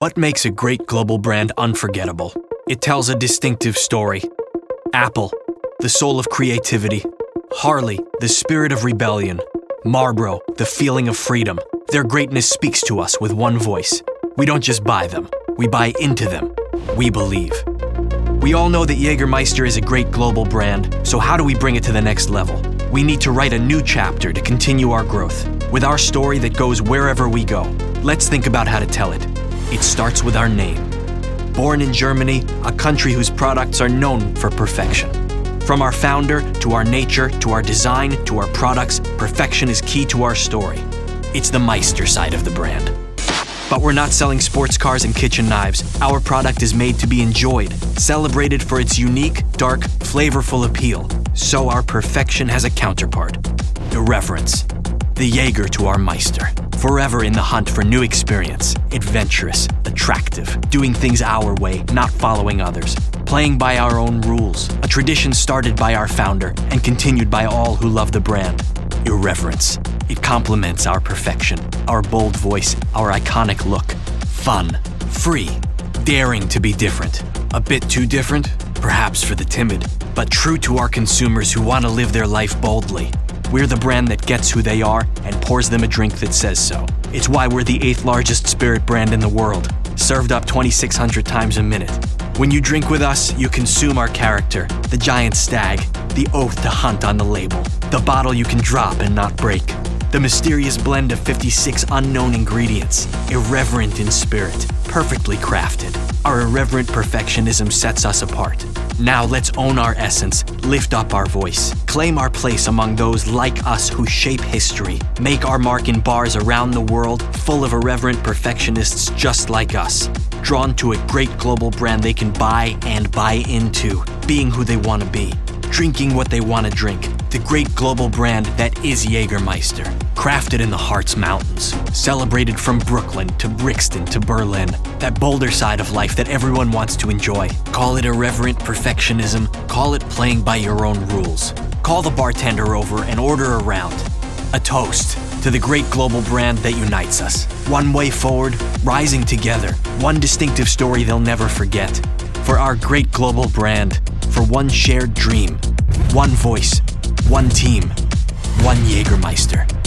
What makes a great global brand unforgettable? It tells a distinctive story. Apple, the soul of creativity. Harley, the spirit of rebellion. Marlboro, the feeling of freedom. Their greatness speaks to us with one voice. We don't just buy them, we buy into them. We believe. We all know that Jägermeister is a great global brand, so how do we bring it to the next level? We need to write a new chapter to continue our growth, with our story that goes wherever we go. Let's think about how to tell it. It starts with our name. Born in Germany, a country whose products are known for perfection. From our founder, to our nature, to our design, to our products, perfection is key to our story. It's the Meister side of the brand. But we're not selling sports cars and kitchen knives. Our product is made to be enjoyed, celebrated for its unique, dark, flavorful appeal. So our perfection has a counterpart. Irreverence. The Jaeger to our Meister. Forever in the hunt for new experience. Adventurous, attractive, doing things our way, not following others. Playing by our own rules. A tradition started by our founder and continued by all who love the brand. Irreverence. It complements our perfection, our bold voice, our iconic look. Fun, free, daring to be different. A bit too different? Perhaps for the timid, but true to our consumers who want to live their life boldly. We're the brand that gets who they are and pours them a drink that says so. It's why we're the 8th largest spirit brand in the world, served up 2,600 times a minute. When you drink with us, you consume our character, the giant stag, the oath to hunt on the label, the bottle you can drop and not break, the mysterious blend of 56 unknown ingredients, irreverent in spirit, perfectly crafted. Our irreverent perfectionism sets us apart. Now let's own our essence, lift up our voice, claim our place among those like us who shape history, make our mark in bars around the world full of irreverent perfectionists just like us, drawn to a great global brand they can buy and buy into, being who they want to be, drinking what they want to drink. The great global brand that is Jägermeister, crafted in the heart's mountains, celebrated from Brooklyn to Brixton to Berlin, that bolder side of life that everyone wants to enjoy. Call it irreverent perfectionism, call it playing by your own rules. Call the bartender over and order a round. A toast to the great global brand that unites us. One way forward, rising together, one distinctive story they'll never forget. For our great global brand, for one shared dream, one voice, one team, one Jägermeister.